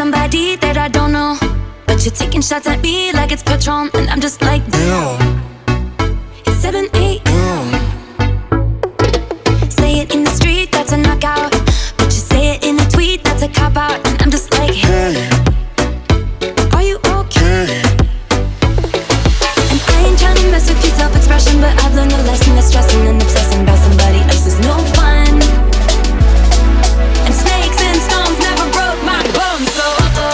somebody that I don't know, but you're taking shots at me like it's Patron, and I'm just like, damn. It's 7 a.m. Say it in the street, that's a knockout, but you say it in a tweet, that's a cop-out, and I'm just like, hey, are you okay? And I ain't trying to mess with your self-expression, but I've learned a lesson that stressing and obsessing about somebody else is no fun. And snakes and stones never broke my bones, so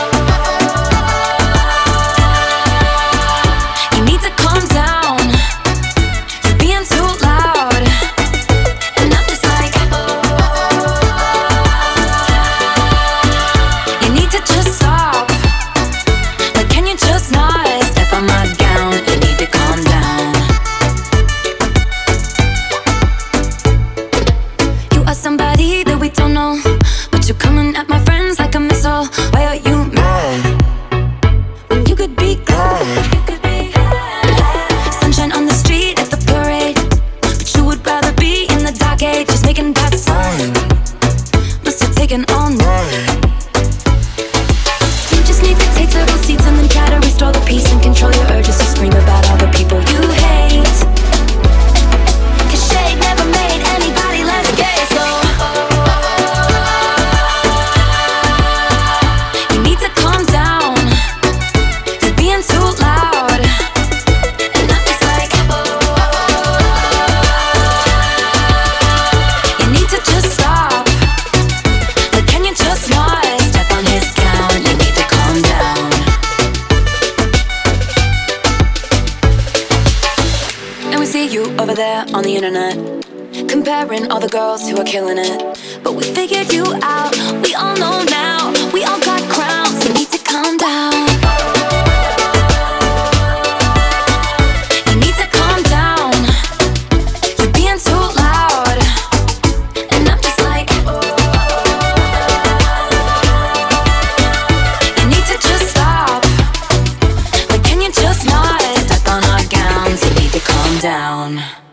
you need to calm down. You're being too loud, and I'm just like, you need to just stop. Like, can you just not step on my gown? You need to calm down. You are somebody that we don't know, but you're coming at my friends like a missile. Why are you mad when you could be glad? Sunshine on the street at the parade, but you would rather be in the dark age, just making bad signs. Must have taken all night. You just need to take several seats and then try to restore the peace and control your urges to scream about all the people you hate. 'Cause shade never made anybody less gay, so you need to calm down. You're being too loud, and I'm just like, you need to just stop. Like, can you just not step on his gown? You need to calm down. And we see you over there on the internet, comparing all the girls who are killing it. But we figured you out, we all know now. We all got crowns, you need to calm down. You need to calm down. You're being too loud, and I'm just like, you need to just stop. Like, can you just not step on our gowns? You need to calm down.